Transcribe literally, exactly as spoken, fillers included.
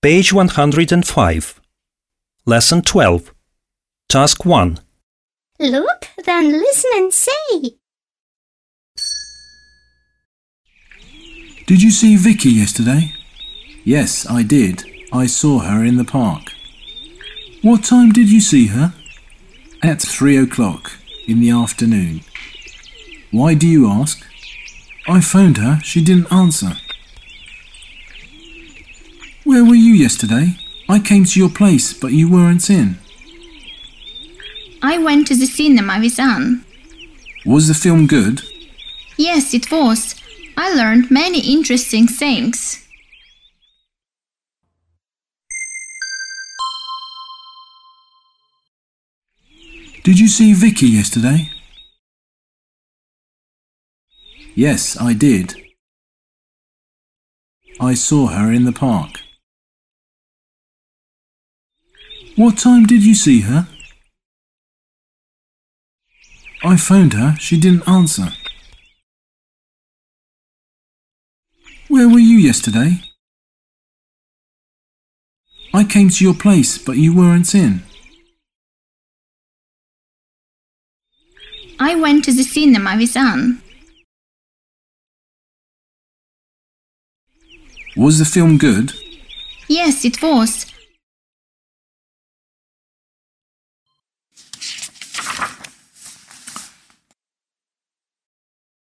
Page one hundred five. Lesson twelve. Task one. Look, then listen and say. Did you see Vicky yesterday? Yes, I did. I saw her in the park. What time did you see her? At three o'clock in the afternoon. Why do you ask? I phoned her, she didn't answer. Where were you yesterday? I came to your place, but you weren't in. I went to the cinema with Anne. Was the film good? Yes, it was. I learned many interesting things. Did you see Vicky yesterday? Yes, I did. I saw her in the park. What time did you see her? I phoned her, she didn't answer. Where were you yesterday? I came to your place, but you weren't in. I went to the cinema with Anne. Was the film good? Yes, it was.